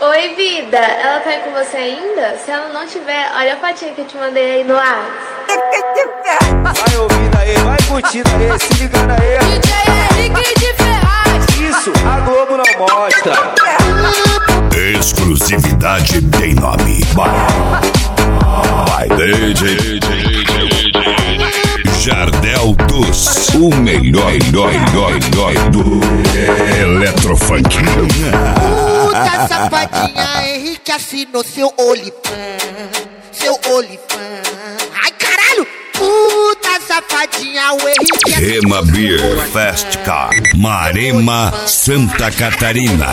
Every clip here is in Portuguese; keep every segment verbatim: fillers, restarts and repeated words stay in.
Oi, vida. Ela tá aí com você ainda? Se ela não tiver, olha a fotinha que eu te mandei aí no WhatsApp. Vai ouvindo aí, vai curtindo aí, se ligando aí. D J Henrique de Ferraz. Isso, a Globo não mostra. Exclusividade tem nome. Vai, vai, D J Jardel dos, o melhor, melhor, melhor, melhor do Eletrofunk. Puta safadinha, Henrique assinou seu olifã, seu olifã. Ai, caralho! Puta safadinha, o Henrique assinou Rema Beer Fast Car, Marema, Santa Catarina.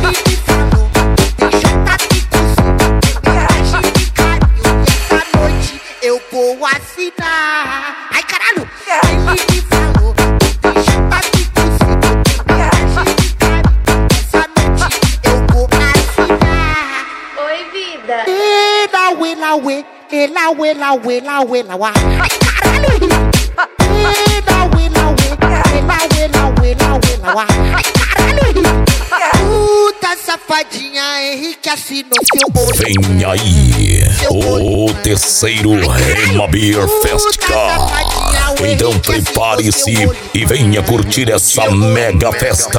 Eu vou assinar. Ai, caralho! Ele me falou, deixa eu tá me cozinhando. Viagem de carinho, essa noite eu vou assinar. Oi, vida. Ela, ela, ué, ela, ela, ela, ela, uá. Ai, caralho! Ela, ela, ué, ela, ela, ela, ela, uá. Ai, caralho! Puta safadinha, Henrique assinou seu olho. Vem aí, o terceiro Rema Beer Fest Car. Então prepare-se e venha curtir essa mega festa.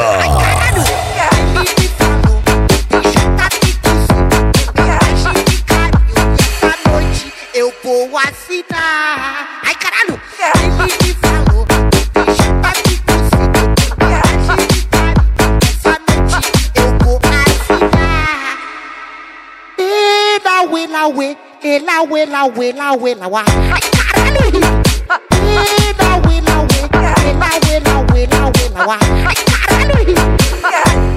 Eu vou assinar. Ai, caralho! Ele me falou, deixa eu tá me cozinhando. Viagem de carinho, essa noite eu vou assinar. Ela, ela, ué, ela, ela, ela, ela, uá. Ai, caralho! Ela, ela, ué, ela, ela, ela, ela, uá. Ai, caralho!